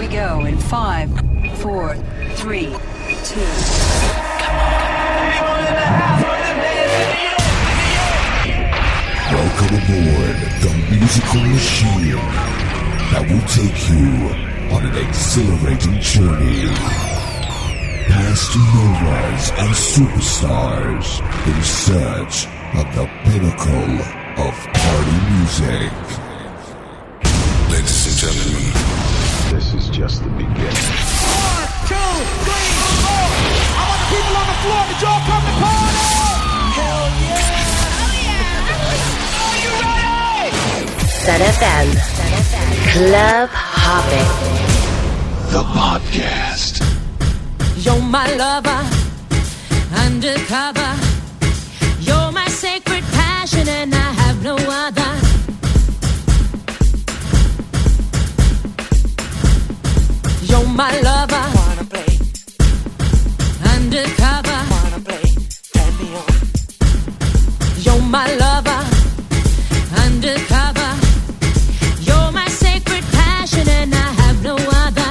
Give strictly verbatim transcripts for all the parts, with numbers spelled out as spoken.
we go in five, four, three, two. Welcome aboard the musical machine that will take you on an exhilarating journey past novas and superstars in search of the pinnacle of party music. Ladies and gentlemen, this is just the beginning. One, two, three, four. I want the people on the floor. Did y'all come to party? Hell yeah! Are you ready? Sun F M. Club Hopping. The podcast. You're my lover, undercover. You're my sacred passion and I have no other. You're my lover, Wanna play? undercover. Wanna play? Turn me on. You're my lover, undercover. You're my sacred passion and I have no other.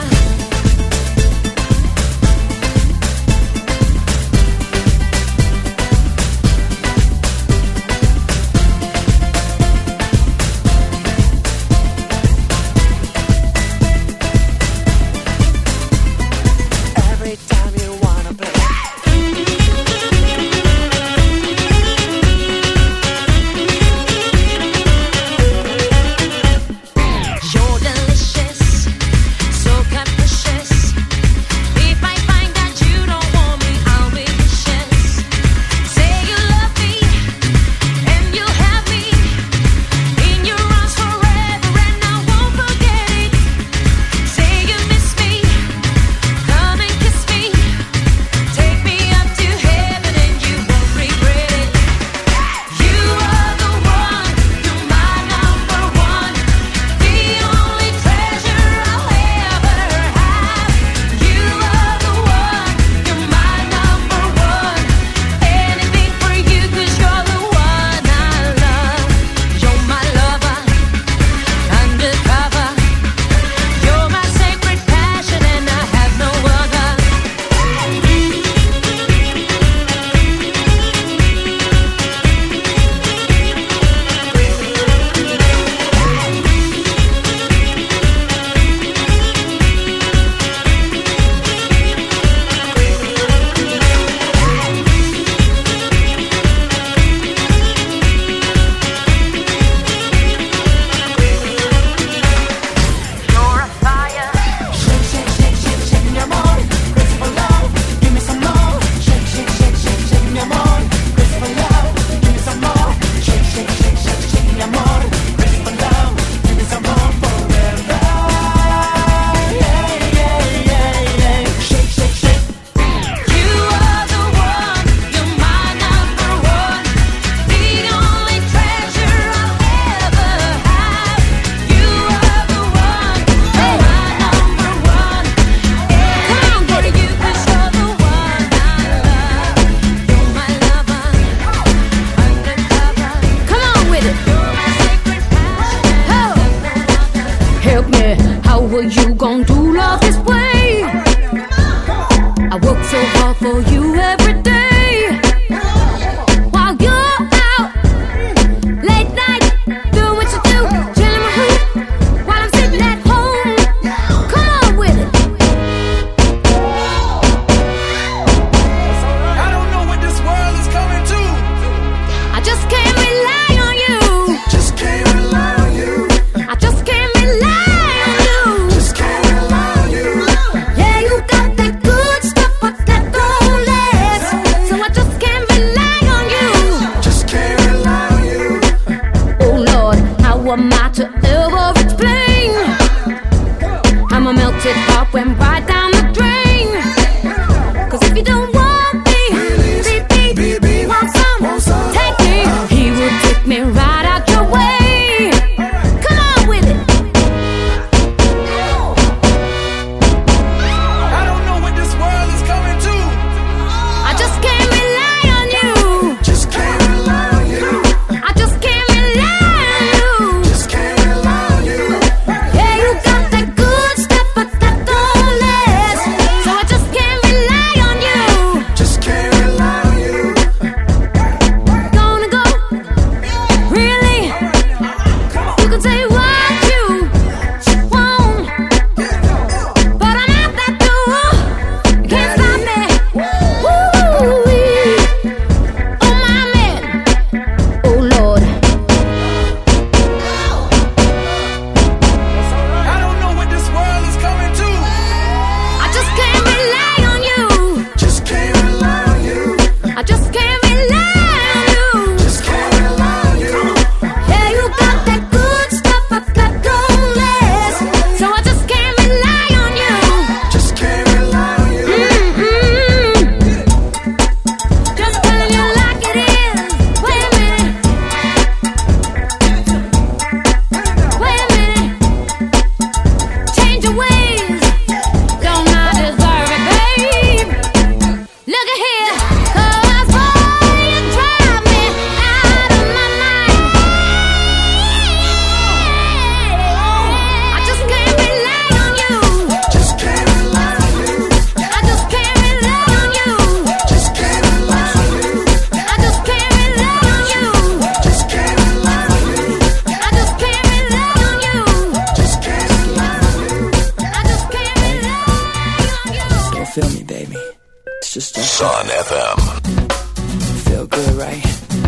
Every time you wanna play. You're delicious, so capricious. If I find that you don't want me, I'll be vicious. Say you love me, and you'll have me in your arms forever, and I won't forget it. Say you miss me, come and kiss me. Take me up to heaven, and you won't regret it. You are the one, you're my number one. The only treasure I'll ever have. You are the one, you're my number one. Anything for you 'cause you're the one I love. You're my lover, undercover. You're my sacred passion and I have no other. You're a fire. Shake, shake, shake, shake, shake me amor. Crazy for love. Give me some more. Shake, shake, shake, shake, shake me amor. Crazy for love. Give me some more. Shake, shake, shake, shake, shake me amor. Crazy for love. Give me some more forever. Yeah, yeah, yeah, yeah. Shake, shake, shake. You are the one, you're my number one. The only treasure I'll ever have. You are the one, you're my number one. Anything for you 'cause you're the one I love. You're my lover, undercover. Come on with it. You're my sacred passion. Help me, how are you gon' do love this way? I work so hard for you every day. While you're out, late night, do what you do, chillin' with who? While I'm sitting at home, come on with it. I don't know what this world is coming to. I just can't rely on you. Just can't rely on you. I just can't rely on you. Just can't rely on you. Yeah, you got that good stuff, but that don't last. So I just can't rely on you. Just can't rely on you. Oh Lord, how am I to ever explain? I'm a melted heart went right down the drain. 'Cause if you don't want me, B B, want some, take me. He will take me right out your way. Come on with it. I don't know what this world is coming to. I just can't rely on you. Just can't rely on you. I just can't rely on you. Just can't rely on you. Yeah, you got that good stuff, but that don't just a Sun F M. feel good, right?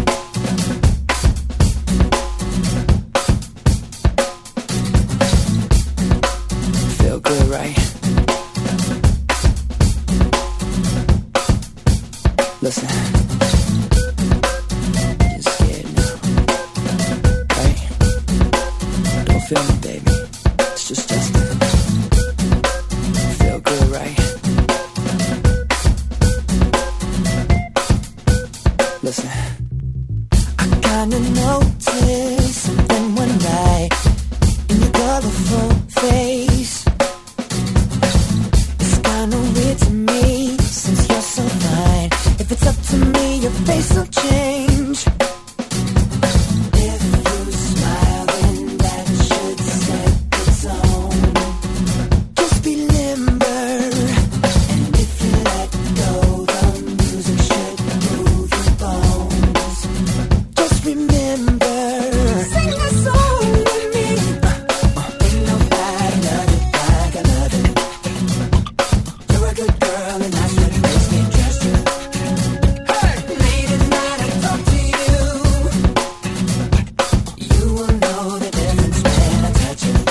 Feel good, right? Listen. You're scared now, right? Don't feel me, baby. It's just Justin. Feel good, right? Listen. I kinda noticed something one night in your colorful face. It's kinda weird to me since you're so fine. If it's up to me, your face will change. If you smile, then that should set the tone. Just be limber, and if you let go, the music should move your bones. Just remember, sing a song with me. Uh, ain't nobody love it like I love it. You're a good girl, and that's what makes me trust you. Late at night, I talk to you. You will know the difference when I touch you.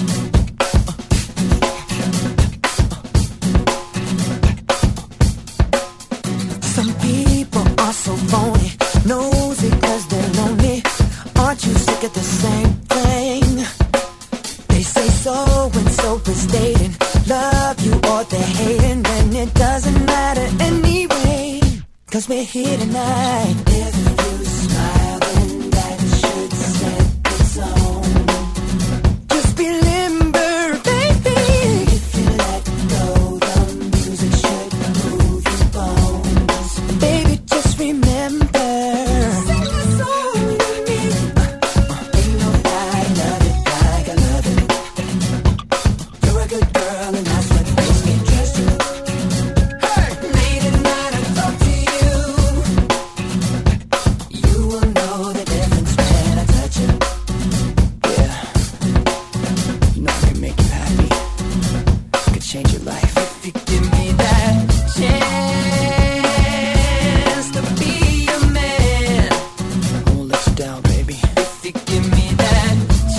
Some people are so phony, nosy 'cause they're lonely. Aren't you sick of the same thing? They say so and so is dating, love you or they're hating, and it doesn't matter anyway, 'cause we're here tonight. If you smile, then that should set the tone. Just be limber, baby. If you let go, the music should move your bones. Baby, just remember, sing a song with me. Uh, ain't nobody love it like I love it. You're a good girl, and that's what makes me trust you. Late at night, I talk to you. You will know the difference when I touch you. Yeah, you know I can make you happy. I could change your life if you give me that chance to be your man. I won't let you down, baby. If you give me that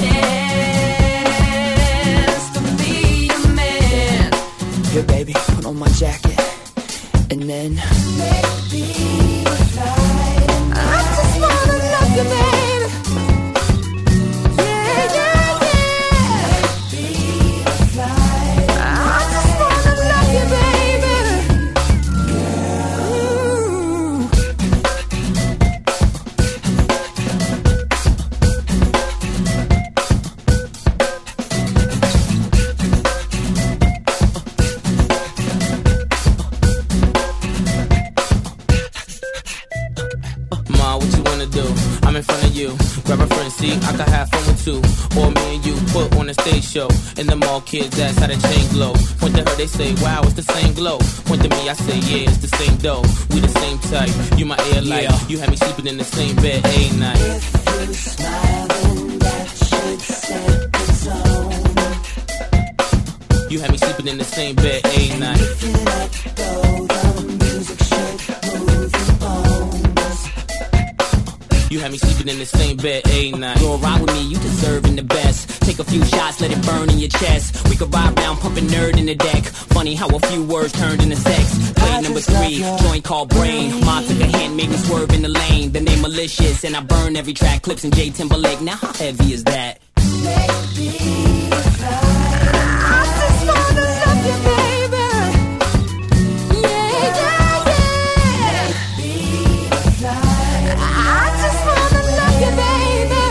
chance to be your man. Here, baby, put on my jacket, and then let me fly. I just wanna love you, baby. Yeah, yeah, yeah. Let me fly. I just wanna love you, baby. Ooh. Ma, what you wanna do? I'm in front of you. Grab a friend, see, I can have fun with two. Or me and you put on a stage show. And them all kids ask how the chain glow. Point to her, they say, wow, it's the same glow. Point to me, I say, yeah, it's the same dough. We the same type. You my air light. Yeah. You had me sleeping in the same bed a night. If you smile, then that should set the tone. You had me sleeping in the same bed a night. If you let go, the music should move your bones. You had me sleeping in the same bed a night. Go ride with me, you deserving the best. Take a few shots, let it burn in your chest. We could ride round, pumping nerd in the deck. Funny how a few words turned into sex. Play I number just love three, your joint called Brain. Mom took a hand, made me swerve in the lane. The name malicious, and I burn every track. Clips in J Timberlake. Now how heavy is that? Let me fly. I just wanna love you, baby. Yeah, yeah, yeah. Let me fly. I just wanna love you, baby.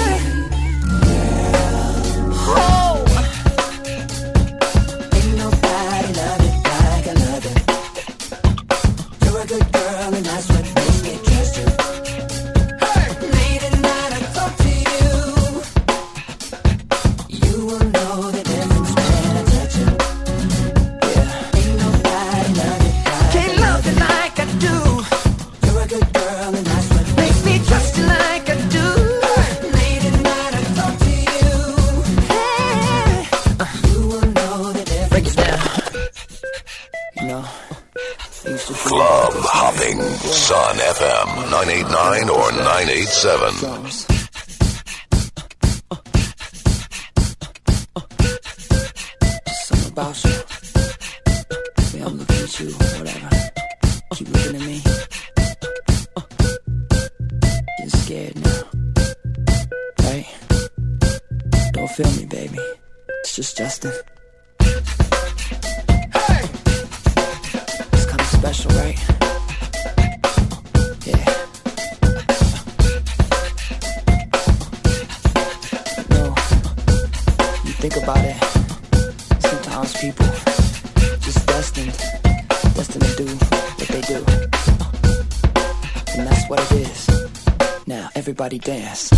Oh. Ain't nobody love it like I love it. You're a good girl, and that's what makes me trust you. Late at night, I talk to you. You will know Club hopping. Sun F M nine eighty-nine or nine eighty-seven. Just something about you. Yeah, I'm looking at you, whatever. Keep looking at me. You're scared now. Right? Don't feel me, baby. It's just Justin. Hey! It's kinda special, right? Yeah. No. You think about it. Sometimes people just destined, destined to do what they do. And that's what it is. Now, everybody dance.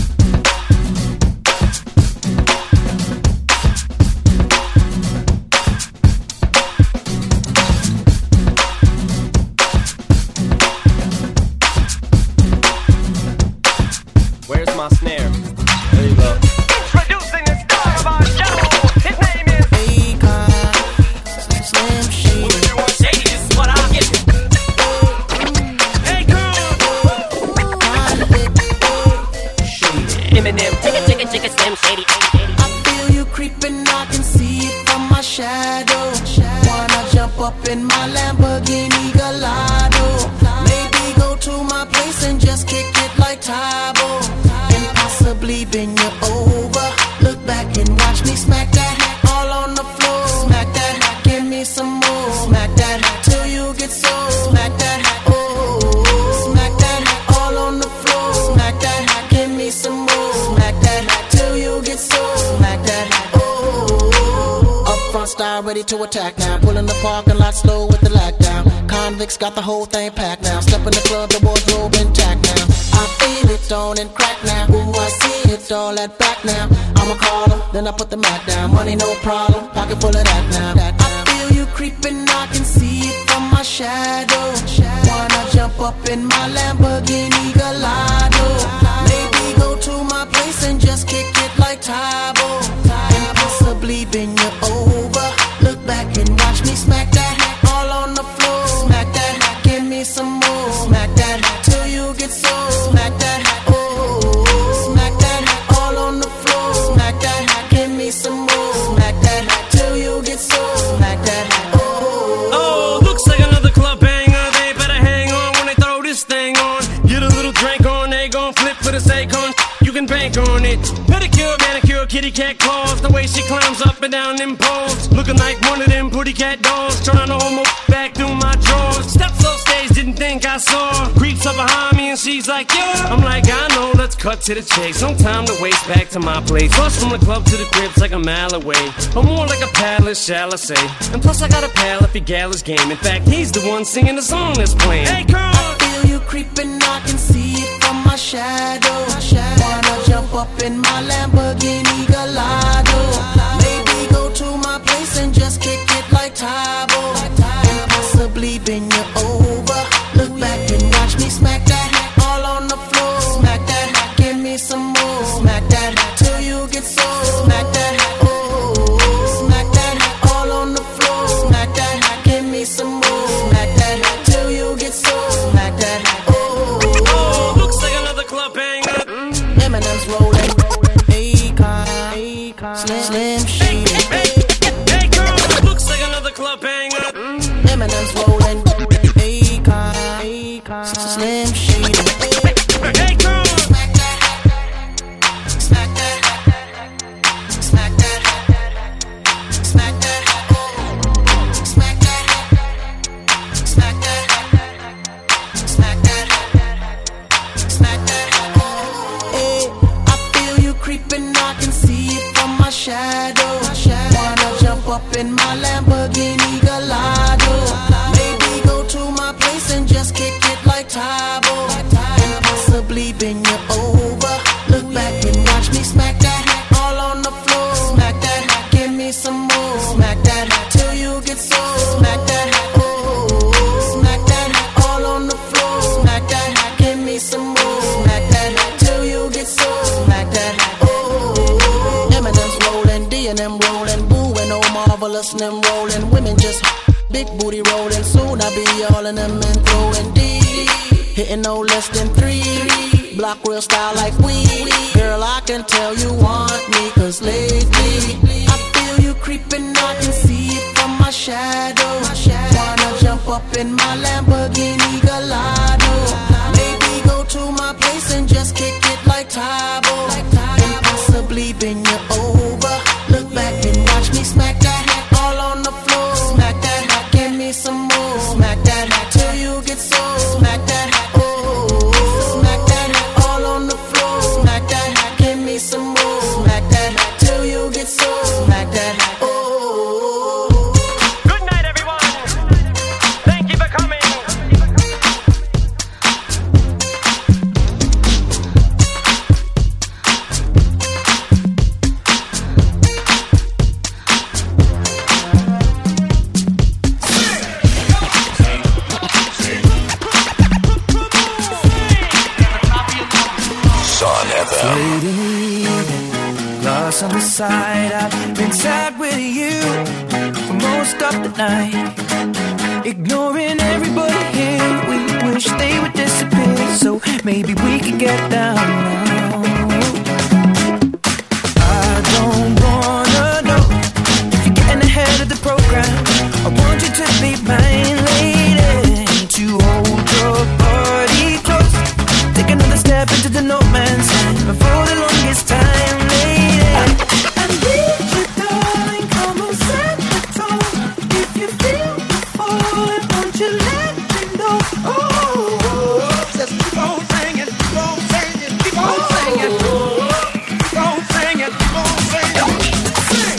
Where's my snare? There you go. Introducing the star of our show. His name is Akon, Slim Shady. Shady, this is what I get. Hey girl. Eminem, chicka, chicka, chicka, Slim Shady. I feel you creeping, I can see it from my shadow. Wanna jump up in my Lamborghini Gallardo. Maybe go to my place and just kick it like Tybo. And possibly bend you over. Look back and watch me smack that all on the floor. Smack that, give me some more. Smack that till you get so. Smack that, oh. Smack that all on the floor. Smack that, give me some more. Smack that till you get so. Smack that, oh. Up front style ready to attack now. Pulling the parking lot slow with the lockdown. Convicts got the whole thing packed now. Step in the club, the wardrobe intact now. I feel it on and crack now. Ooh, I see it all at back now. I'ma call them, then I put the Mac down. Money no problem, pocket full of that now. I feel you creeping, I can see it from my shadow. Wanna jump up in my Lamborghini Gallardo. Maybe go to my place and just kick it like Tybo. And possibly bend you over. Look back and watch me smack that all on the floor. Smack that, give me some more. Smack that till you get so. Smack that, oh. Smack that all on the floor. Smack that, give me some more. Smack that till you get so. Smack that, oh. Oh, looks like another club banger. They better hang on when they throw this thing on. Get a little drink on, they gon' flip for the sake on. You can bank on it. Pedicure, manicure, kitty cat claws. The way she climbs up and down them poles. Looking like one of them pretty cat dolls. Trying to hold my back through my drawers. Steps off stage, didn't think I saw. Creeps up behind me and she's like, yeah. I'm like, I know, let's cut to the chase. No time to waste, back to my place. Plus from the club to the crib's like a mile away. Or more like a palace, shall I say. And plus I got a pal if he gal his game. In fact, he's the one singing the song that's playing. Hey girl! I feel you creeping, I can see it from my shadow. Wanna jump up in my Lamborghini Gallardo. Maybe go to my place and just kick it like Tybo. And possibly bend you over. Look back and watch me smack that all on the floor. Smack that, give me some more. Smack that till you get so. Smack that, oh. Smack that all on the floor. Smack that, give me some more. Smack that till you get so. Smack that, oh. Oh, looks like another club banger. Eminem's rolling, Akon, Slim, Slim Shady. Hey, hey girl, looks like another club banger. Eminem's rolling, Akon, Slim Shady. Hey girl, Smack that, smack that, smack that, smack that, smack that, smack that, smack that, smack that. Hey, I feel you creeping, I can see it from my shadow. Wanna jump up in my Lamborghini Gallardo. Maybe go to my place and just kick it like Tybo. And possibly bend you over. Look back and watch me smack that all on the floor. Smack that, give me some more. Smack that till you get so. Smack that, oh. Smack that all on the floor. Smack that, give me some more. Smack that till you get so. Smack that, oh. Eminem's rolling, D and M rolling, Boo and oh marvelous, and them rolling. Women just Big booty rolling, soon I'll be all in them and throwing D. Hitting no less than three. Block real style like we. Girl, I can tell you want me, cause lately I feel you creeping, I can see it from my shadow. Wanna jump up in my Lamborghini Gallardo. Maybe go to my place and just kick it like Tybo. And possibly bend you over. Look back and watch me smack that hat all on the floor. Smack that hat, give me some more. Smack that hat till you get so. Smack that hat, oh. Smack that hat all on the floor. Smack that hat, give me some more. Smack that hat till you get so. Smack that hat, oh. Good night, everyone. Thank you for coming. Sun F M. Late in the evening, lost on the side. I've been sad with you for most of the night, ignoring everybody here. We wish they would disappear, so maybe we could get down now. I don't wanna know if you're getting ahead of the program. I want you to be mine, lady, to hold your body close. Take another step into the no man's land for the longest time, lady. I, I need you, darling. Come on, set the tone. If you feel the falling, won't you let me know? Oh, Just keep on singing, keep on singing, keep on singing. Keep on singing, keep on singing. Sing!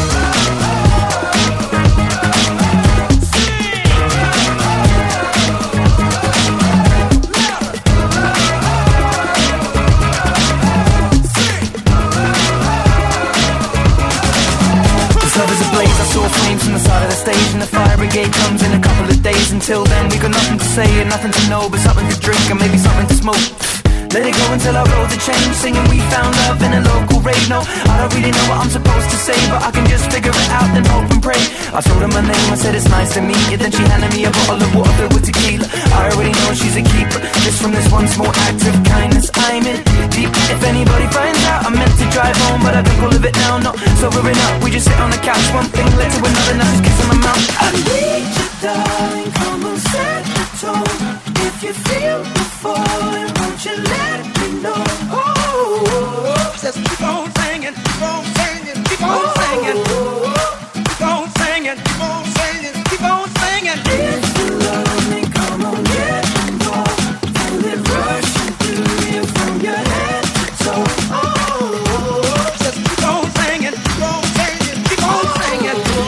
this love is ablaze. I saw flames from the side of the stage, and the fire brigade comes in a couple of days. Until then, we got nothing to say and nothing to know, but something to drink and maybe something to smoke. Let it go until our roads are changed, singing we found love in a local rave. No, I don't really know what I'm supposed to say, but I can just figure it out, then hope and pray. I told her my name, I said it's nice to meet you. Then she handed me a bottle of water filled with tequila. I already know she's a keeper, just from this one small act of kindness I'm in deep. If anybody finds out, I meant to drive home, but I drink all of it now. Not sobering up, we just sit on the couch, one thing led to another, now just kiss in my mouth. I need you, darling, come on, set the tone. If you feel the falling, won't you let me know? Oh, Just keep on singing, keep on singing, keep on singing. Keep on singing, keep on singing, keep on singing. if you love me, come on, let me know. Feel it rushing through you from your head to toe. Oh, Just keep on singing, keep on singing, keep on singing.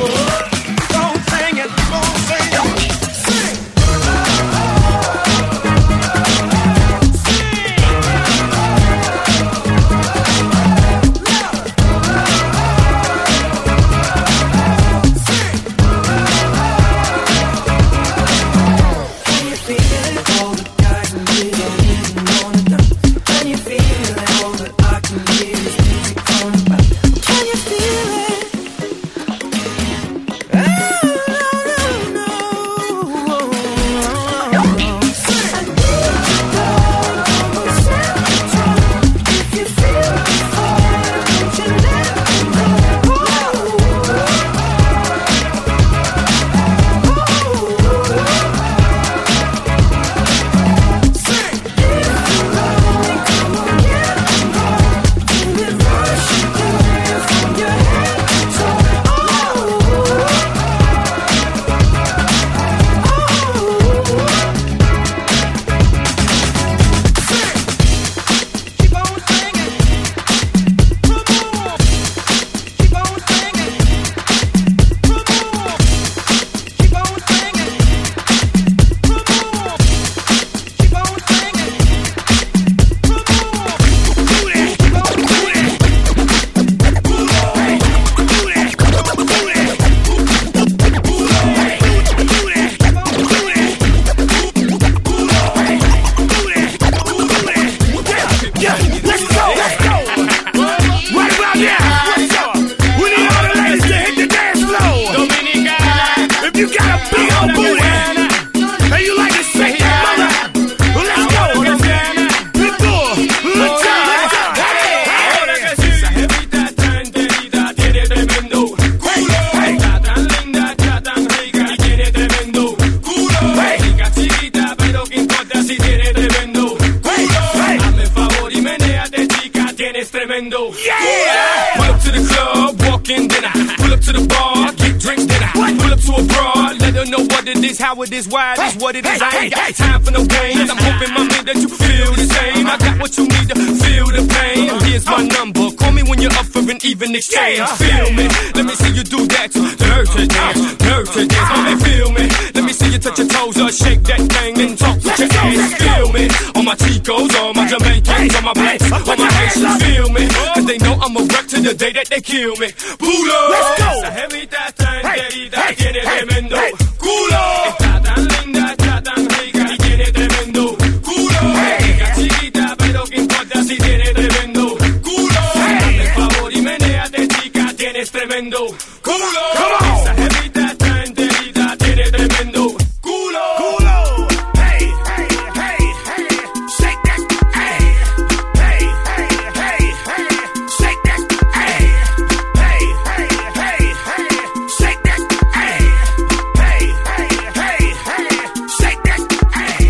to a broad, let her know what it is, how it is, why it is, what it is. I ain't got time for no games. I'm hoping, my man, that you feel the same. I got what you need to feel the pain. Here's my number. Call me when you're up for an even exchange. Feel me? Let me see you do that. Dirty dance, dirty dance. Mommy, feel me? Let me see you touch your toes or shake that thing and talk with your ass. Feel me? All my Chicos, all my Jamaicans, all my blacks, all my Haitians. Feel me? Cause they know I'm a wreck to the day that they kill me. Pull up. Let's go. Esa jevita tan querida tiene tremendo culo. Está tan linda, está tan rica y tiene tremendo culo. Rica chiquita, pero que importa si tiene tremendo culo. Hazme el favor y menéate, chica, tienes tremendo culo. Esa jevita tan querida tiene tremendo culo. Culo. Hey, hey, hey, hey, shake that. Hey, hey, hey, hey, hey, shake that. Hey, hey, hey, hey, hey, shake that. Hey, hey, hey, hey, hey, shake that. Hey,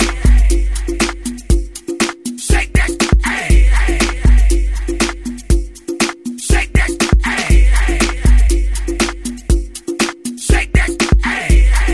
shake that. Hey, shake that. Hey, shake that. Hey,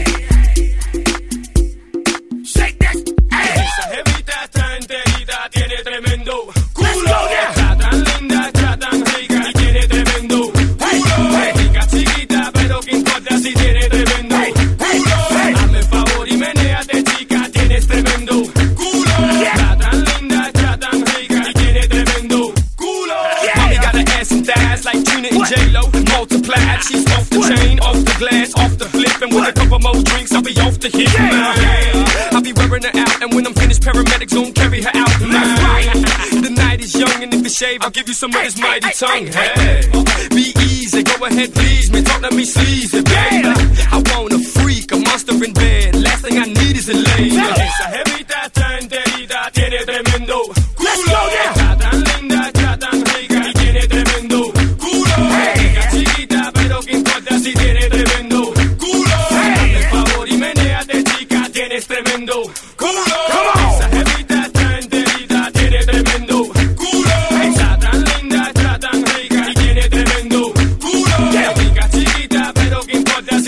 shake that. Hey, esa jevita tan enterita tiene tremendo culo. Está tan linda, está tan rica y tiene tremendo culo. Rica chiquita, pero que importa si tiene tremendo culo. Hazme el favor y menéate, chica, tienes tremendo culo. Está tan linda, está tan rica y tiene tremendo culo. Mommy got an ass and thighs like Trina and J-Lo. Multiplied, she's off the chain, off the glass, off the flip. And with a couple more drinks, I'll be off the hit. I'll be wearing her out, and when I'm finished, paramedics gon' carry her out. The night is young, and if you shave, I'll give you some of this mighty tongue. Hey, be easy, go ahead, please me. Talk to me sleazy, baby. I want a freak, a monster in bed. Last thing I need is a lady. Esa jevita tan enterita tiene tremendo culo. Está tan linda, está tan rica y tiene tremendo culo. Rica chiquita, pero que importa si tiene tremendo culo. Hazme el favor y menéate, chica, tienes tremendo culo. Esa jevita tan enterita tiene tremendo culo. Está tan linda, está tan rica y tiene tremendo culo. Rica chiquita, pero que importa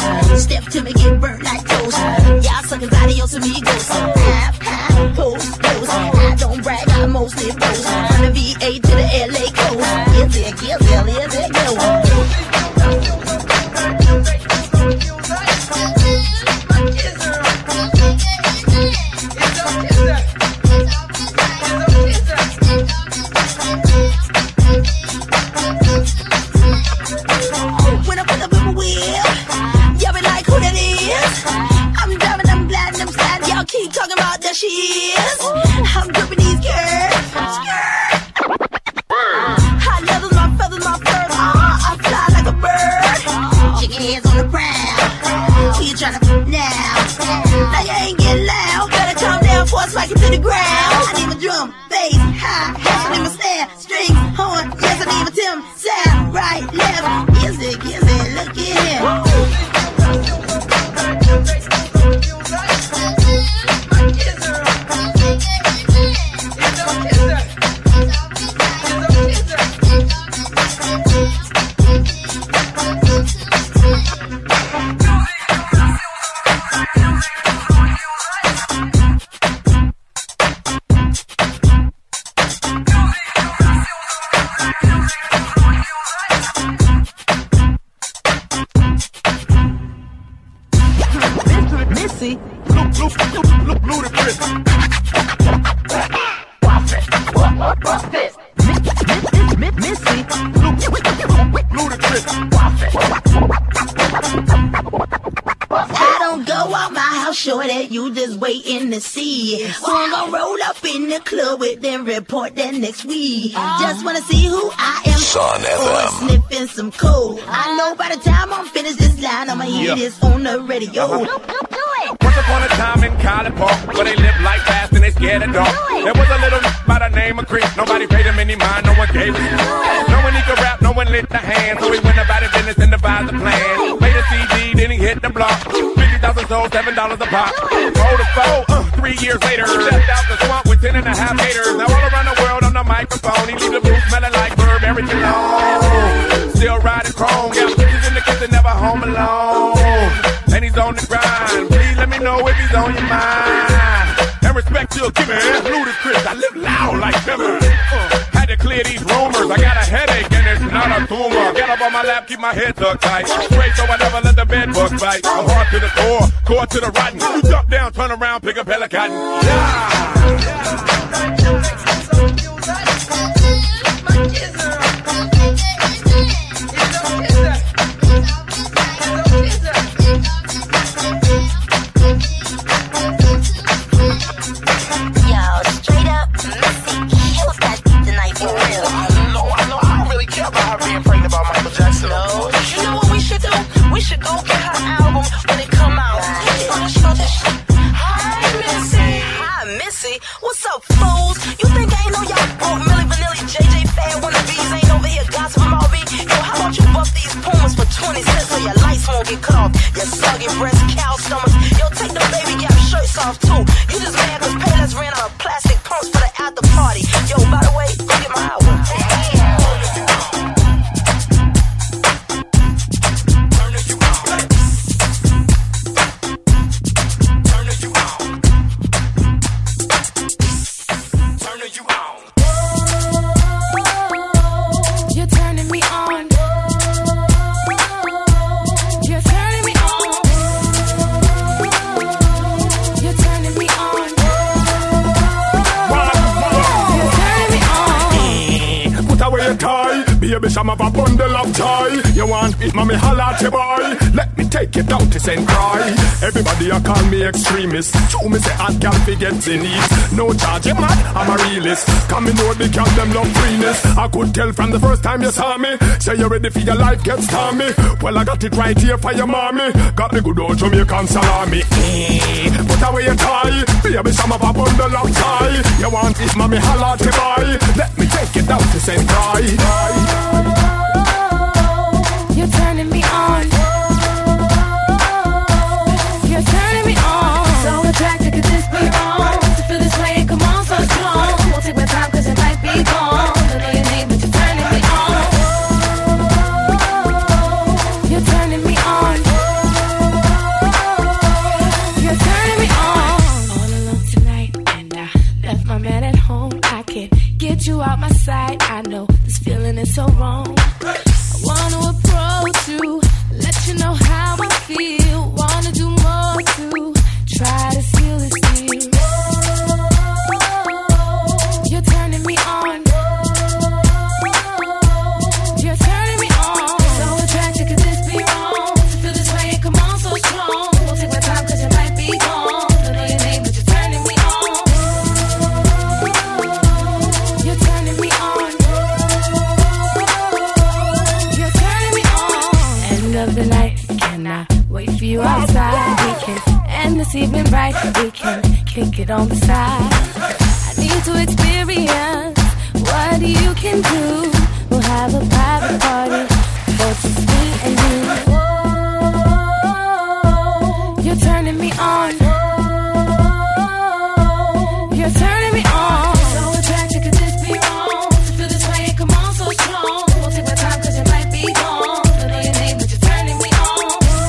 Step to me, get burnt like toast. Y'all suckers adios amigos. Half, half, post, post. I don't brag, I mostly boast. From the V A to the L A coast. Is it, is it, is it, go. When I put up in my wheel, y'all be like, who that is? I'm driving, I'm glad, I'm sad. Y'all keep talking about that she is. I'm gripping these curves. High levels, my feathers, my fur. Uh, I fly like a bird. Chicken heads on the ground. Who you trying to now? Now you ain't getting loud. Better calm down before I smack it to the ground. I need my drum, bass, high, I need my snare, string, horn. Yes, I need my Tim, sound, right, left. Music, music, look at here. Missy, ludicrous. What's this? Missy, ludicrous. I don't go out my house, sure that you just waiting to see. So I'm gonna roll up in the club with them, report that next week. Just wanna see who I am. Sun F M. Sniffing some cold. I know by the time I'm finished this line, I'ma hear this on the radio. Once upon a time in College Park, where they live like fast and they scared of dark. There was a little by the name of Creep. Nobody paid him any mind, no one gave him. No one he could rap, no one lit the hand. So he went about his business and devised a plan. Made a C D, then he hit the block. fifty thousand sold, seven dollars a pop. Rolled a foe, uh, three years later. Stepped out the swamp with ten and a half haters. Now all around the world on the microphone. He leaves the booth smelling like Burberry cologne. Still riding chrome, got bitches in the kitchen, never home alone. And he's on the grind. Please let me know if he's on your mind. And respect you'll give me, ludicrous. I live loud like Timber. Uh, had to clear these rumors. I got a headache and it's not a tumor. Get up on my lap, keep my head tucked tight. Straight so I never let the bed bugs bite. I'm hard to the core, core to the rotten. You jump down, turn around, pick up hella cotton. Yeah. We should go get her album when it come out. You know, show this shit. Hi, Missy. Hi, Missy. What's up, fools? You think I ain't know y'all broke Milli Vanilli, J J Fad wannabes ain't over here gossiping about me? Yo, how about you buff these Pumas for twenty cents so your lights won't get cut off? Your soggy breast, cow stomachs. Yo, take the baby gap shirts off too. You just mad cause Payless ran out of plastic pumps for the after party. Yo, by the way, go get my album. Baby, some of a bundle of joy. You want it, mommy, holla at your boy. Let me take it out to Saint Croix. Everybody a call me extremist. True, me say hot gal fi get in it. No charge, you mad, I'm a realist. Come in, know the gal them love freeness. I could tell from the first time you saw me. Say you're ready for your life, get stormy. Well, I got it right here for your mommy. Got the good old Jamaican salami. Eh, put away your tie. Baby, some of a bundle of joy. You want it, mommy, holla at your boy. Let me take it out to Saint Croix. You're turning me on. You're turning me on. So attracted, could this be wrong? To feel this way, come on, so strong. Won't take my time, cause it might be gone. Don't know your name, but you're turning me on. You're turning me on. I wanna approach you, let you know how I feel. Wanna do more to try to seal this deal. You're turning me on. You're turning me on. So attracted, could this be wrong? To feel this way and come on so strong. Won't take my time cause you might be gone. Don't know your name but you're turning me on. You're turning me on. You're turning me on. End of the night, can I wait for you outside? We can end this evening right. We can kick it on the side. I need to experience what you can do. We'll have a private party for just me and you. You're turning me on. You're turning me on. So attracted, could this be wrong? To feel this way and come on so strong. Won't take my time cause you might be gone. Don't know your name but you're turning me on.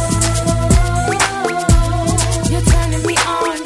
You're turning me on.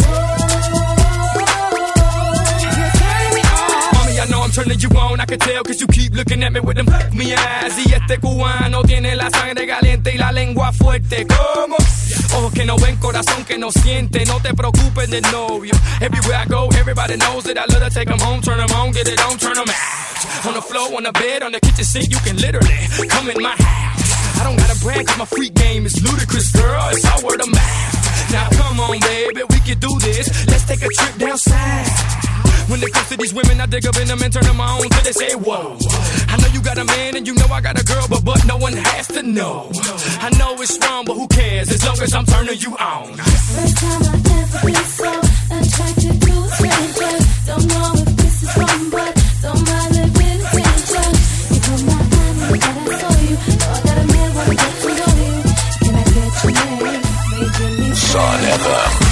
You're turning me on. Mommy, I know I'm turning you on, I can tell cause you keep looking at me with them me eyes. Y este cubano tiene la sangre caliente y la lengua fuerte. ¿Cómo? Ojos que no ven, corazón que no siente. No te preocupes del novio. Everywhere I go, everybody knows that I love to take them home. Turn them on, get it on, turn them out. On the floor, on the bed, on the kitchen sink, you can literally come in my house. I don't gotta brag cause my freak game is ludicrous, girl. It's all word of mouth. Now come on, baby, we can do this. Let's take a trip down south. When it comes to these women, I dig up in them and turn them on till they say, whoa. I know you got a man and you know I got a girl, but but no one has to know. I know it's wrong, but who cares as long as I'm turning you on. First time I ever been so attracted to a stranger. Don't know if this is wrong, but don't mind living in danger. You come my eye when I saw you. Know I got a man wanna get to know you. Can I get your name? Maybe me. Son ever.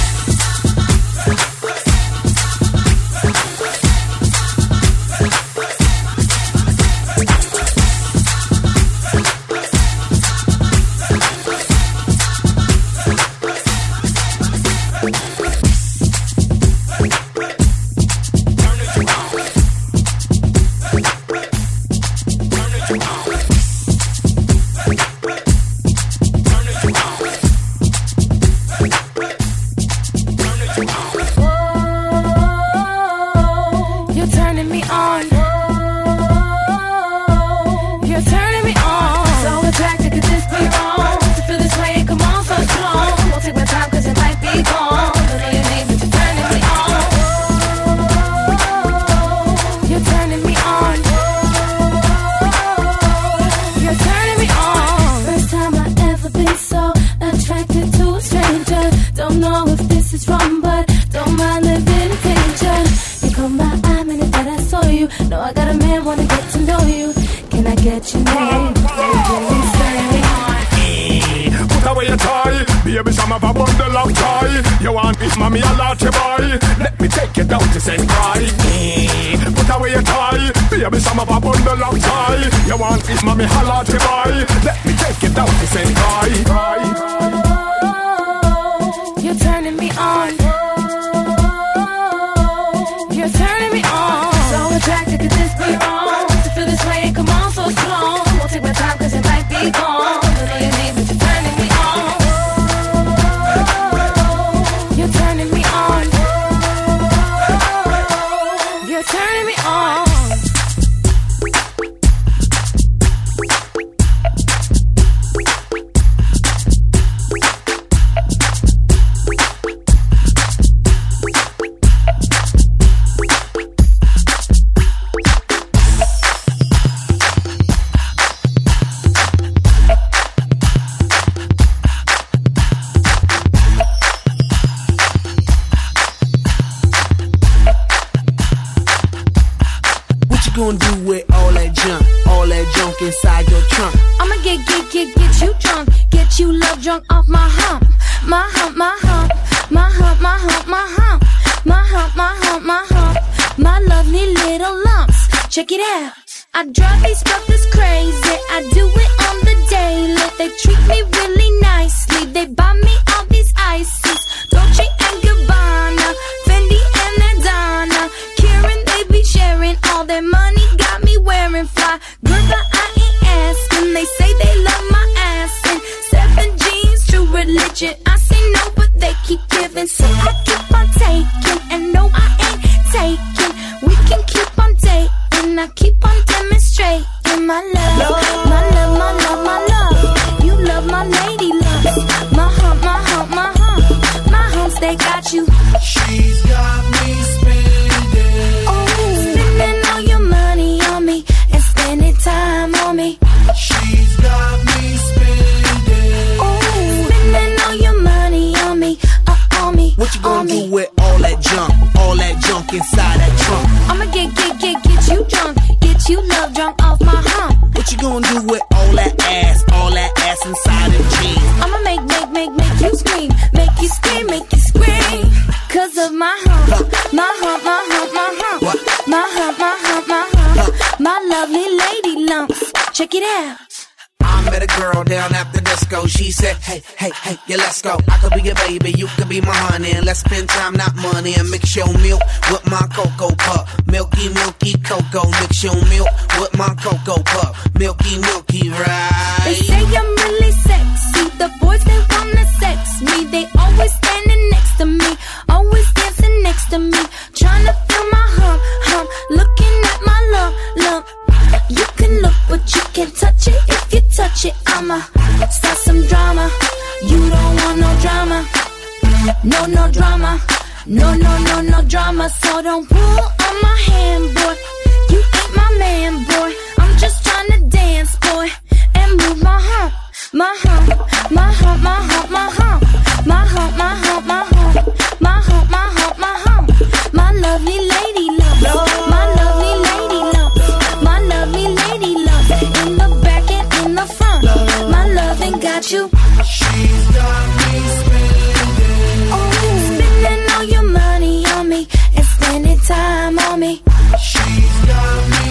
Mommy, I love you, boy. Let me take you down to Saint Croix. Put away your tie. Baby, some of a bundle of tie. You want it, mommy, holla at you, boy. Let me take you down to Saint Croix. You're turning me on. You're turning me on. So attracted, could this be wrong? To feel this way and come on so strong. Won't take my time cause it might be gone. Don't know your name but you're turning me on. You're turning me on. You're turning me on. Gonna do with all that junk, all that junk inside your trunk? I'ma get, get, get, get you drunk, get you love drunk off my hump, my hump, my hump, my hump, my hump, my hump, my hump, my hump, my hump, my lovely little lumps. Check it out. I drive these brothers crazy. I do it on the daily. They treat me really nicely. They buy me all these ices, Dolce and Gabbana, Fendi and Adana. Karen, they be sharing all their money. Got me wearing fly. Girl, but I ain't asking. budget. I say no, but they keep giving, so I keep on taking. And no, I ain't taking. We can keep on dating. I keep on demonstrating my love, my love, my love, my love. You love my lady love, my hump, my hump, my hump, my humps. They got you. She's got me spending. Oh, spending all your money on me and spending time on me. She's got me spending. Oh, spending all your money on me, uh, on me. What you gonna do with all that junk, all that junk inside that trunk? I'ma get, get, get, get you drunk, get you love drunk off my hump. What you gonna do with all that ass, all that ass inside them jeans? I'ma make, make, make, make you scream, make you scream, make you scream. Cause of my hump, my hump, my hump, my hump, what? my hump, my hump, my hump, my lovely lady lumps. Check it out. I met a girl down at the disco. She said, hey, hey, hey, yeah, let's go. I could be your baby, you could be my honey. And let's spend time, not money. And mix your milk with my cocoa pup. Milky, milky cocoa. Mix your milk with my cocoa pup. Milky, milky, right? They say I'm really sexy. The boys, they wanna sex me. They always standing next to me, always dancing next to me, trying to feel my hump, hump, looking at my lump, lump. You can look, but you can't touch it. If you touch it, I'ma start some drama. You don't want no drama, no, no drama, no, no, no, no drama. So don't pull on my hand, boy. You ain't my man, boy. I'm just trying to dance, boy, and move my hump, my hump, my hump, my hump, my hump, my hump, my hump, my hump, my hump, my hump, my hump, my lovely lady love, my lovely lady love, my lovely lady love, in the back and in the front, my loving got you. She's got me spending. Oh, spending all your money on me and spending time on me. She's got me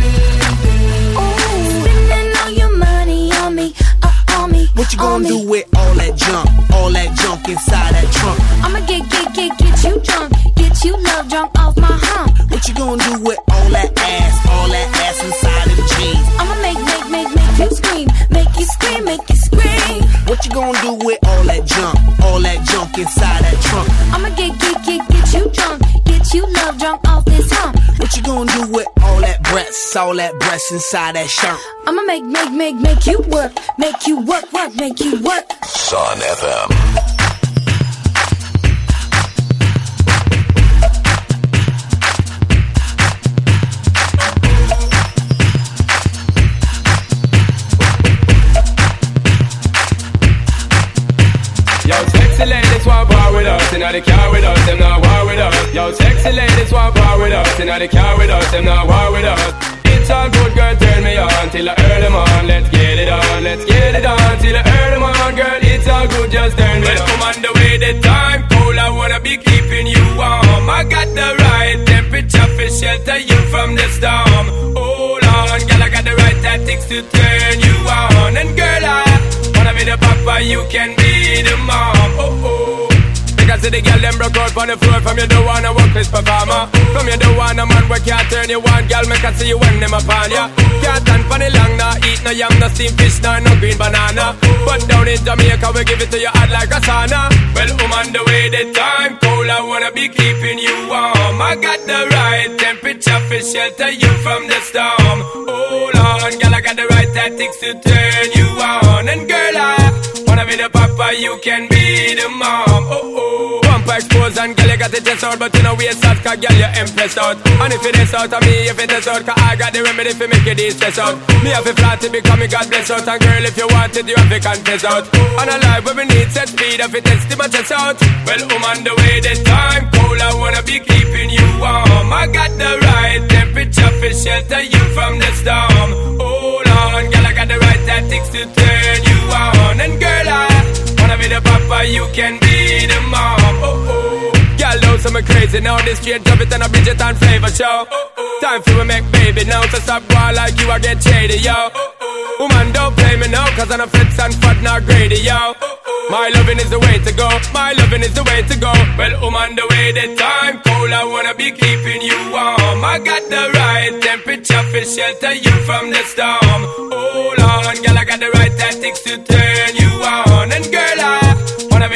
spending. Oh, spending all your money on me, uh, on me. What you gonna do with all that junk, all that junk inside that trunk? I'ma get, get, get, get you drunk, get you love drunk off my hump. What you gonna do with all that ass, all that ass inside them jeans? I'ma make, make, make, make you scream, make you scream, make you scream. What you gonna do with all that junk, all that junk inside that trunk? I'ma get, get, get, get you drunk, get you love drunk off this hump. What you gonna do with all that breasts, all that breasts inside that shirt? I'ma make, make, make, make you work, make you work, work, make you work. Sun F M. Sexy ladies want bar with us, and now they car with us, them not war with us. Yo, sexy ladies want bar with us, and now they car with us, them not war with us. It's all good, girl, turn me on till I earn them on. Let's get it on, let's get it on till I earn them on, girl. It's all good, just turn me on. I'm on the way, the time cold, I wanna be keeping you warm. I got the right temperature for shelter you from the storm. Hold on, girl, I got the right tactics to turn you on. And girl, I wanna be the papa, you can be the mom. Oh oh. Because the girl them broke out on the floor. From you don't wanna work this performer. From you don't wanna man where can't turn you on. Girl, make I see you when them upon ya. Can't stand for the long, nah eat no yam, no steamed fish, nah no green banana. But down in Jamaica we give it to you hot like a sauna. Well, I'm on the way, the time cold, I wanna be keeping you warm. I got the right temperature for shelter you from the storm. Hold on, girl, I got the right tactics to turn you on. And girl, I wanna be the papa, you can be the mom. Oh oh. Bumper exposed and girl, you got the chest out, but you know we out, cause girl, you impressed out. And if it is out of me, if it is out, cause I got the remedy for make it de-stress out. Me have a flat to become me God bless out. And girl, if you want it, you have to confess out. And a life where we need set speed, if it is to my chest out. Well, I'm on the way, the time cold, I wanna be keeping you warm. I got the right temperature for shelter you from the storm. Hold on, girl, I got the right tactics to turn you on. And girl, I wanna be the papa, you can be the mom. Oh oh. Girl, know some crazy now. This straight drop it and a Bridget and flavor show. Oh, oh. Time for we make baby now. So stop going like you, I get shady, yo. Oh, oh. Woman, don't play me now, cause I'm a fits and fat, not greedy, yo. Oh, oh. My loving is the way to go. My loving is the way to go. Well, I'm on the way, the time cold, I wanna be keeping you warm. I got the right temperature for shelter you from the storm. Hold on, girl, I got the right tactics to turn you on. And girl, I wanna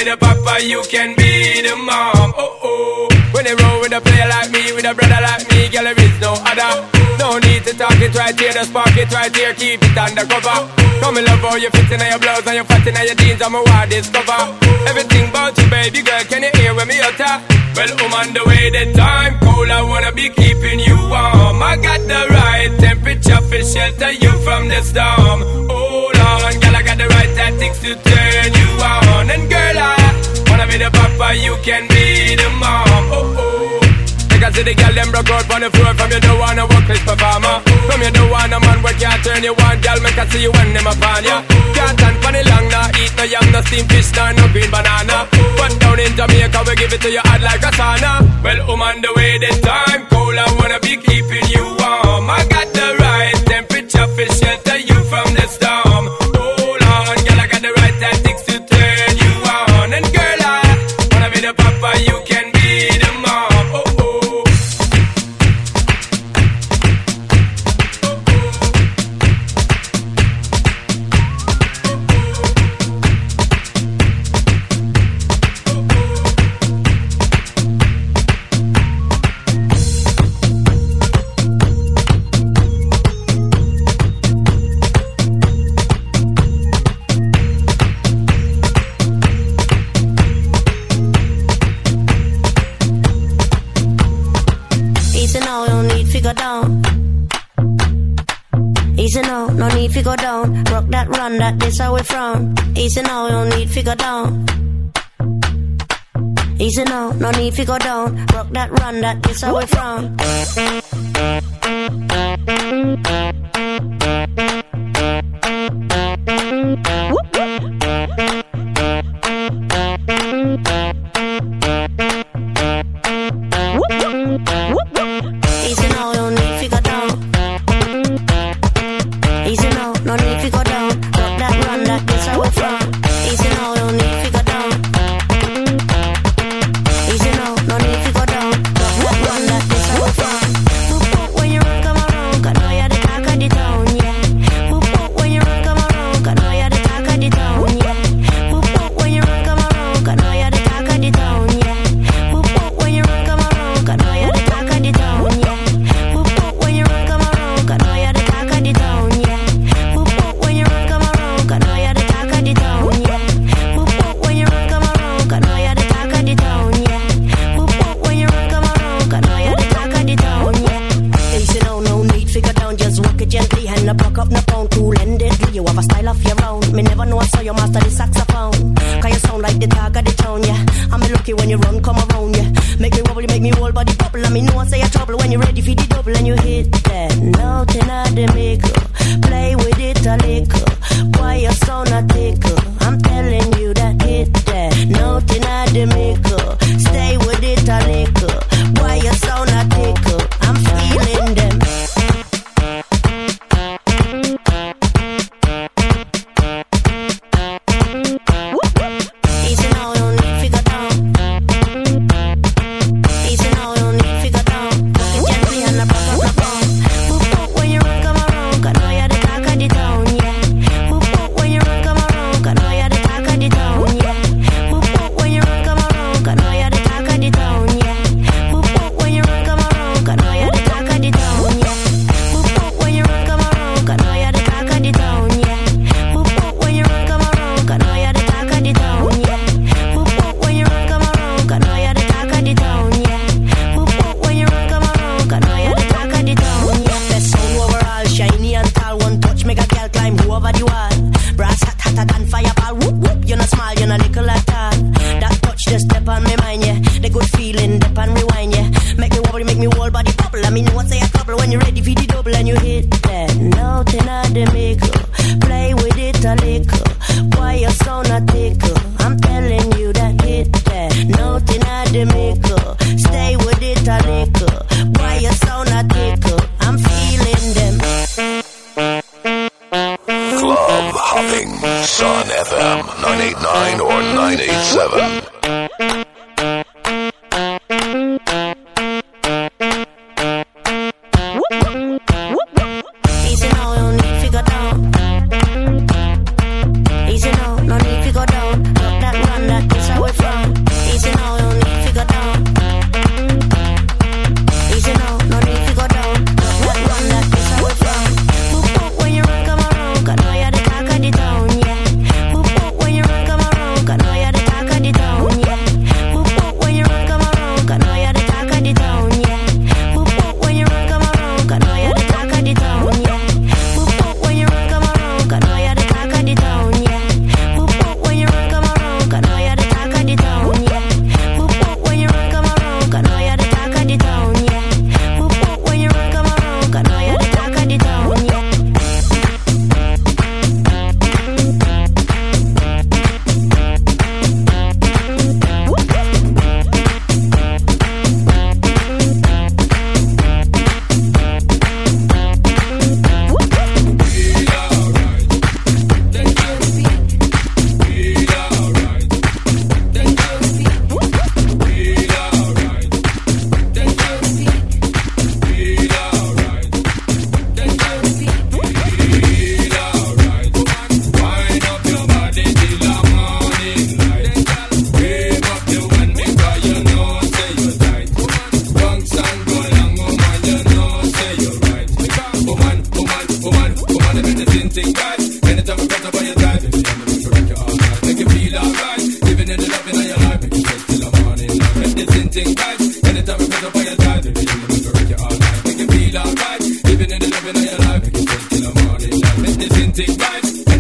papa, you can be the mom. Oh oh. When they roll with a player like me, with a brother like me, girl, there is no other. No need to talk it right here, the spark it right here, keep it undercover. Come in love how you fit in your blouse and you fat in your jeans, I'm a wild discover. Everything about you, baby girl, can you hear when me utter? Well, I'm on the way, the time cold, I wanna be keeping you warm. I got the right temperature for shelter you from the storm. Hold on, girl, I got the right tactics to turn you on. And girl, I wanna be the papa, you can be the mom. Oh oh. I see the girl them broke out on the floor. From you don't wanna work this performer. From you don't wanna man where can't turn you on. Girl, make I see you when them upon ya. Can't stand for the long, nah eat no yam, no steamed fish, nah no green banana. But down in Jamaica we give it to you hot like a sauna. Well, I'm on the way, the time cold, I wanna be keeping you warm. I got the right temperature for shelter you from the storm. Hold on, girl, I got the right tactics to turn you on. And girl, I wanna be the papa, you can be the mom. Easy now, no need to go down. Rock that run, that this how we from. Easy now, no need to go down. Easy now, no need to go down. Rock that run, that this how we from. Easy now, no need to go down. Easy now, no need to go down. Rock that run, that this how we from. Easy now, no need to go down. Easy now, no need to go down. Rock that run, that this how we from. Whoop whoop when you run, come around, 'cause know you're the talk of the town, yeah. Whoop whoop when you run, come around, 'cause know you're the talk of the town, yeah. Whoop whoop when you run, come around, 'cause know you're the talk of the town, yeah. Whoop whoop when you run, come around, 'cause know you're the talk of the town, yeah. Whoop whoop when you run, come around, 'cause know you're the talk of the town, yeah. Whoop whoop when you run, come around, 'cause know you're the talk of the town, yeah. Whoop whoop when you run, come around, 'cause know you're the talk of the town, yeah. Whoop whoop when you run, come around, 'cause know you're the talk of the town, yeah. Easy now, no need to go down, just walk it gently and no buck up, no pound, cool and deadly. You have a style of your own. Me never know I saw you master the saxophone. 'Cause you sound like the talk of the town, yeah. I'm lucky when you run, come around, yeah. Make me wobble, make me whole body bubble. And me know I say you trouble when you're ready for the double and you hit that nothing at the maker. Play with it a little. Why you sound a tickle? I'm telling you that hit that nothing at the maker. Stay with it a little. Why you sound a tickle? I'm feeling them. Easy now, no need to go down. Easy now, no need to go down. Walk it gently and I pop up my phone. Whoop whoop when you run, come around, 'cause know you're the talk of the town, yeah. Whoop whoop when you run, come around, 'cause know you're the talk of the town, yeah. Whoop whoop when you run, come around, 'cause know you're the talk of the town, yeah. Whoop whoop when you run, come around, 'cause know you're the talk of the town, yeah. Whoop whoop when you run, come around, 'cause know you're the talk of the town, yeah. Whoop whoop when you run, come around, 'cause know you're the talk of the town, yeah. Whoop whoop when you run, come around, 'cause know you're the talk of the town, yeah. Whoop whoop when you run, come around, 'cause know you're the talk of the town, yeah. Best sound overall, shiny and tall. One touch make a girl climb over the wall. Brass hot hotter than fireball. Whoop whoop, you no small, you no little at all. That touch just step on my mind, yeah. The good feeling, dip and rewind, yeah. Make me wobble, make me whole body bubble. I mean, what say a couple when you're ready for the double and you hit that nothing at the maker. Play with it a little. Why you sound a tickle? I'm telling you that hit that nothing at the maker. Stay with it a little. Why you sound a tickle? I'm feeling them. Club hopping, Sun F M nine eighty-nine or nine eighty-seven. Easy now, no need to go down. Easy now, no need to go down. Rock that run, that is how we from.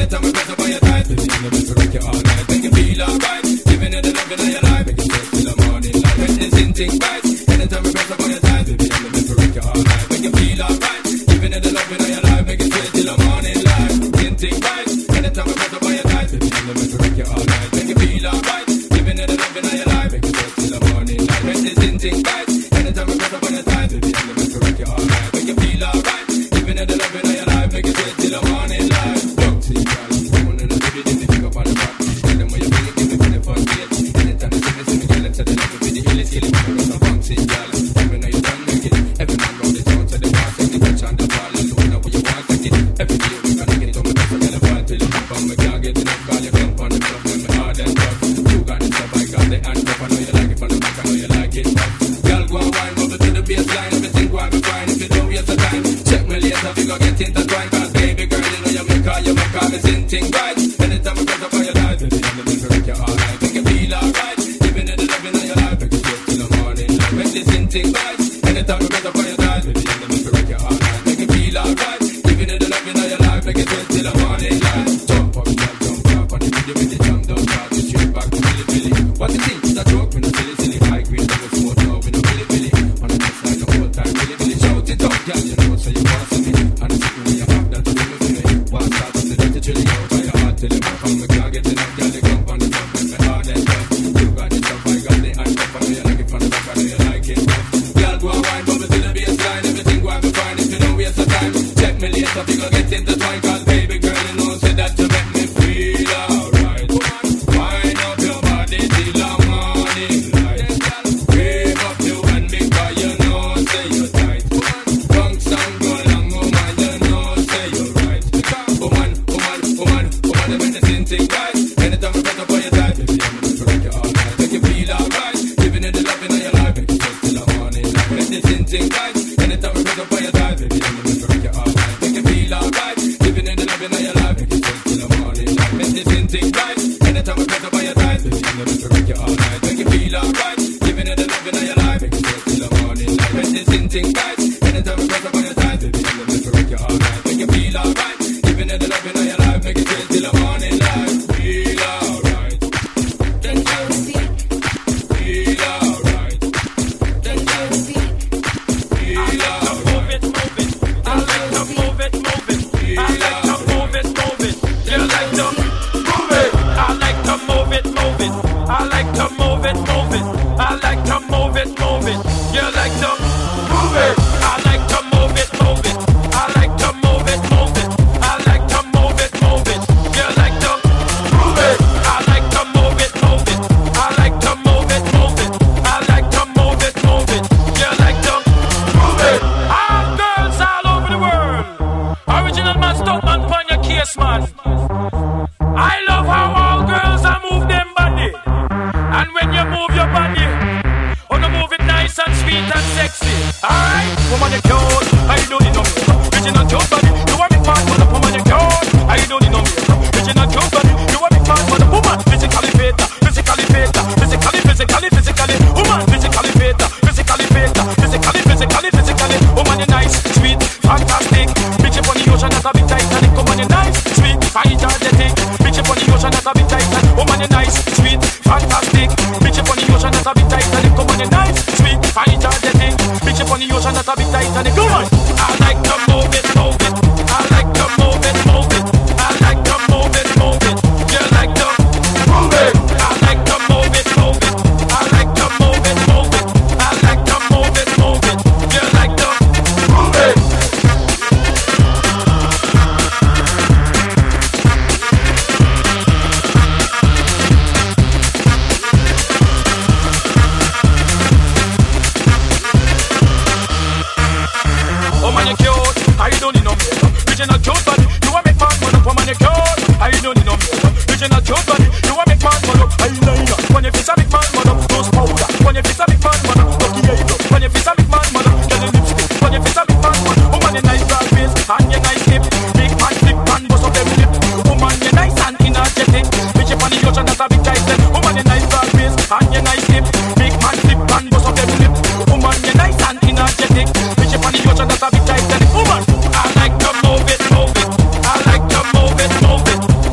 Anytime we press up on your tight, baby, I'm the best to rock you all night. Make you feel alright. Giving you the loving of your life. Make you sweat till the morning light. When this in thing bites. Anytime we press up on your tight, baby, I'm the best to rock you all night. Make you feel alright. Giving you the loving of your life. Make you sweat till the morning light. In thing bites. Anytime we press up on your tight, baby, I'm the best to rock you all night. Make you feel alright. Giving you the loving of your life. Make you sweat till the morning light. When this in thing bites. Anytime we press up on your tight, baby, I'm the best to rock you all night. Make you feel alright. Giving you the loving of your life. Make you sweat till the morning light. Don't see girl, woman in the city, did the pick up on the back. Tell them what you feel, give me for the fun date. Anytime you see me, see me, girl, let's set it up with the hilly, hilly, man, with some funky girl. Even though you done make it, every man round the town, so they want to take the touch on the ball, and know now what you want, take it. Every day we gonna get it on my best, so get a ball till you come, we can't get enough, call you come on the club, when me hard and tough. You got the stuff, I got the hand up, I know you like it from the back, I know you like it tough. Girl, go and wine, bubble to the baseline, everything go and be fine, if you don't waste the time. Check me later, we gon' get intertwined, cause baby girl, you know you make all you make all me sing thing right. Anytime we press up on your life, baby, I'm the best to rock you all night. Make you feel alright, giving you the loving of your life, make you sweat till the morning light. Make this sing thing right. Anytime we press up on your life, baby, I'm the best to rock you all night. Make you feel alright, giving you the loving of your life, make you sweat till the morning light. Jump up, jump, jump up, on the video with the jump down, start to straight back to Billy Billy. What you think? It's a joke, we no silly silly. High grade, we no smoke now, we no Billy Billy. On the next line, no old time Billy Billy. Shout it out, girl, you know so you want to me. And the secret when you have that to give me me. One start up the dirty chilly out by your heart till you back on me. Can't get enough, girl, you come on the top with me hard and tough. You got the stuff, I got the hand up, I know you like it from the back, I know you like it tough. Girl, go and wine, bubble to the baseline, everything go and be fine if you don't waste the time. Check me later, we gon' get intertwined, cause baby girl, you know say that you make me feel alright. Wind up your body till the morning light. Wave up your hand because you know say you're tight. Drunk song go long, woman, you know say you're right. Woman, woman, woman, woman, you make the same thing right. Anytime we press up on your tight, baby, I'm gonna rock you all night. Make you feel alright, giving you the loving of your life, make you sweat till the morning light. Make the same thing right. Anytime we press up on your tight, baby, I'm gonna rock you all night. Make you feel alright, giving you the loving of your life, make you sweat till the morning light. Make the same thing right. Anytime we press up on your tight, baby, I'm gonna rock you all night. Make you feel alright, giving you the loving of your life, make you sweat till the morning light. Make the same thing right. Anytime we press up on your tight, baby, I'm gonna rock you all night. Make you feel alright, giving you the loving of your life, make you sweat till the morning light. Feel alright, then you feel alright, then you feel alright. Move it, move it. I like to move it, move it. I like to move it, move it. You like to move it. I like to move it, move it. I like to move it, move it. I like to move it, move it. You like to move it. I like to move it, move it. I like to move it, move it. I like to move it, move it. You like to move it. I like to move it, move it. I like to move it, move it. I like to move it, move it. You like to move it. All girls all over the world. Original man, stuck man, pon your case, man. I love how all girls are move them body. And when you move your body, oh, you move it nice and sweet and sexy. Alright, woman, you cute. I don't need no makeup. Original cute body. You are big man, but the woman you cute. I don't need no makeup. Original cute body. You are big man, but the woman physically fit, physically fit, physically, physically, physically. Woman physically fit, physically fit, physically, physically, physically. Woman, you nice, sweet, fantastic. Bitch up on the ocean, that's a bit Titanic. Woman, you nice, sweet, energetic. Bitch up on the ocean, that's a bit Titanic. Woman, you nice, sweet, fantastic. Bitch up on the ocean, that's a bit Titanic. Woman, you nice, sweet, energetic. Bitch up on the ocean, that's a bit Titanic. Come on, I like to move it, move it. I like to move it, move it. I like to move it, move it. You like to move it. I like to move it, move it. I like to move it, move it. I like to move it, move it. You like to move it. Oh man, you cute. I don't need no makeup. Original cute body. You a make man man up. Oh man, you cute. I don't need no makeup. Original cute body. You a make man man up. Eyeliner. When you face a big man man up. Nose powder. When you face a big man man up. Lucky eyebrow. When you face a big man man up. Get a lipstick. When you face a big man man up. Oh man, you nice broad face and you nice hip. Big man flip and bust up them lip. Oh man, you nice and energetic. Bitch up on the ocean, that's a big tight. Oh man, you nice broad face and you nice hip. Big man flip and bust up them lip. Oh man, you nice and energetic. Bitch up on the ocean, that's a big tight. Woman, I like to move it, move it. I like to move it, move it.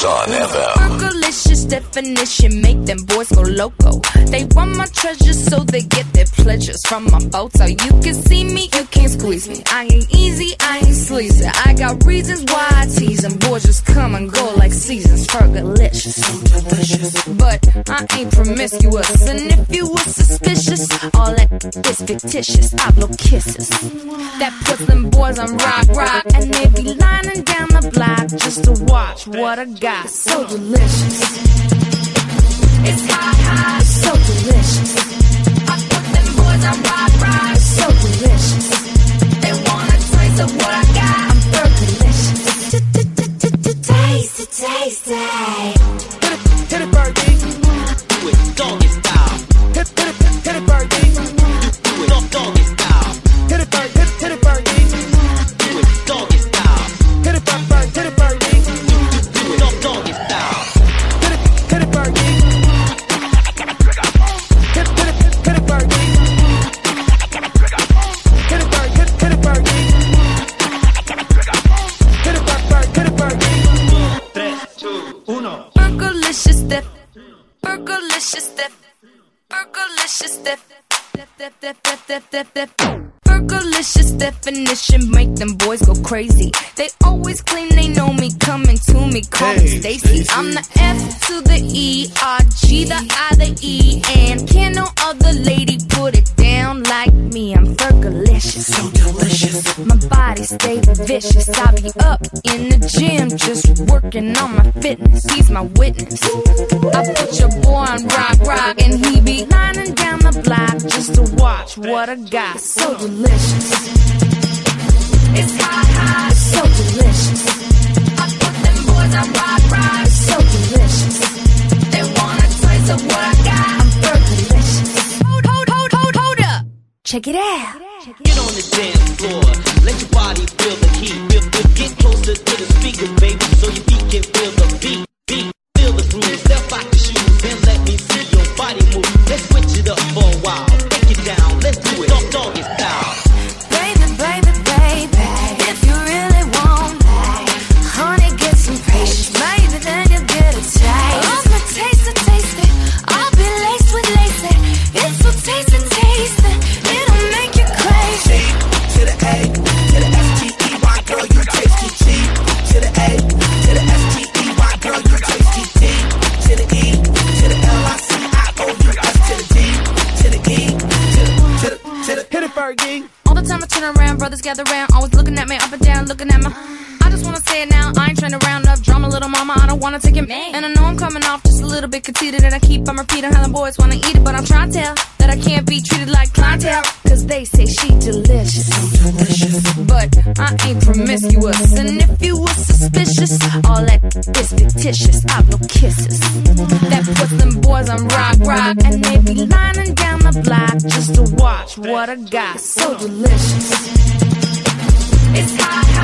Sun F M. Fergalicious definition make them boys go loco. They want my treasures so they get their pleasures from my photo. You can see me, you can't squeeze me. I ain't easy, I ain't sleazy. I got reasons why I tease them. Boys just come and go like seasons. Fergalicious, so delicious. But I ain't promiscuous, and if you were suspicious, all that is fictitious. I blow kisses that puts them boys on rock, rock, and they be lining down the block just to watch what I got. So delicious. It's hot, hot, so delicious. I put them boys on rock, rock, so delicious. They want a taste of what I got. I'm Fergalicious. Taste it, taste it. Hit it, hit it, Fergie. Do it doggy style. Hit, hit it, hit it, Fergie. Do it doggy style. Hit it, Fergie. Hit, hit it, Fergie. Do it doggy style. Hit it, Fergie. Hit it, Fergie. Do it doggy style. Hit it, hit it, Fergie. Hit, hit it, hit it, Fergie. Hit it, Fergie. Hit, hit it, Fergie. Hit it, Fergie. Hit it, Fergie. Tres, two, uno. Fergalicious def, Fergalicious def, Fergalicious def, def, def, def, def, def, def, def. Fergalicious definition make them boys go crazy. They always claim they know me, coming to me, call me Hey, Stacy. Stacy. I'm the F to the E, R, G, the I, the E, and can no other lady put it down like me. I'm Fergalicious, so delicious. My body stay vicious. I be up in the gym just working on my fitness. He's my witness. I put your boy on rock, rock, and he be lining down the block just to watch what I got. So delicious. It's hot, hot, so delicious. I put them boys on rock, rock, so delicious. They want a taste of what I got. I'm Fergalicious. Hold, hold, hold, hold, hold up. Check it out. Get on the dance floor. Let your body feel the heat. Feel, feel, get closer to the speakers, baby, so your feet can feel the beat. Beat, feel the groove. Step out the shoes and let me see your body move. Let's switch it up for a while. Break it down. Let's do it. Dog, doggy style. Baby, baby, baby, if you really want, honey, get some patience. Maybe then you'll get a taste. I'm a taste it, taste it. I'll be laced with lace. It's so tasty, tasty. It'll make you crazy. To the A, to the S T E Y, girl, you tasty T. To the A, to the S T E Y, girl, you tasty T. To the E, to the L I C I O U S, to the D, to the E, to the, to the, to the. Hit it, Fergie. All the time I turn around, brothers gather round, always looking at me up and down, looking at me. I just wanna say it now, I ain't trying to round up drama, little mama, I don't wanna take it. And I know I'm coming off just a little bit conceited, and I keep on repeating how the boys wanna eat it, but I'm trying to tell that I can't be treated like clientele, cause they say she delicious. But I ain't promiscuous, and if you were suspicious, all that is fictitious. I blow kisses that puts them boys on rock, rock, and they be lining down the block just to watch what I got. So delicious. It's hot,